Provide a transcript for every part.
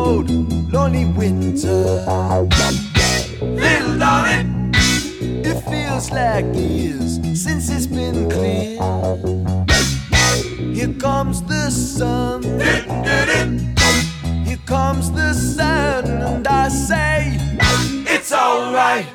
cold, lonely winter. Little darling, it feels like years since it's been clear. Here comes the sun, here comes the sun, and I say it's alright.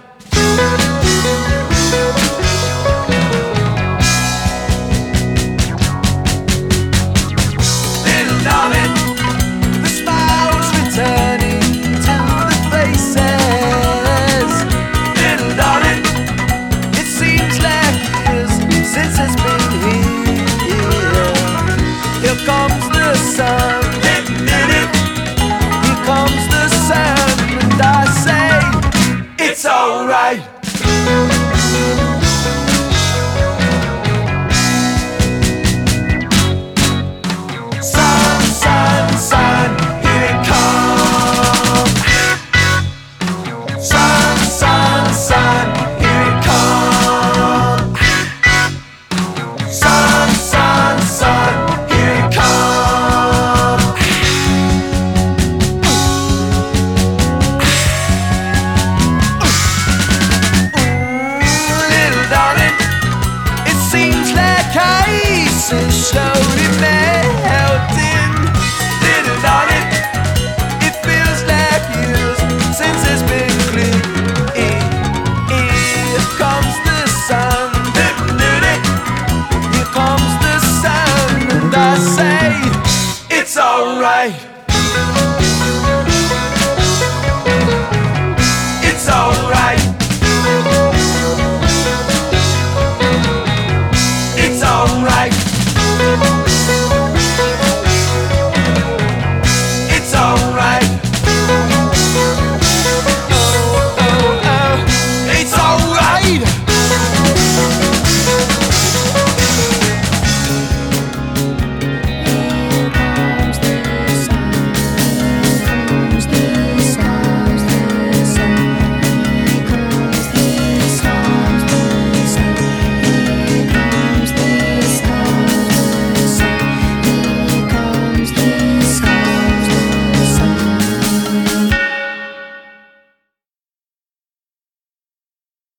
Little darling, the smile's returning to the faces. Little darling, it seems like years since it's been here. Here comes the sun, here comes the sun, and I say it's alright. Sun, sun, sun, here it comes. Sun, sun, sun, here it comes. Sun, sun, sun, here it comes. Little darling, it seems like ice is slowly melting.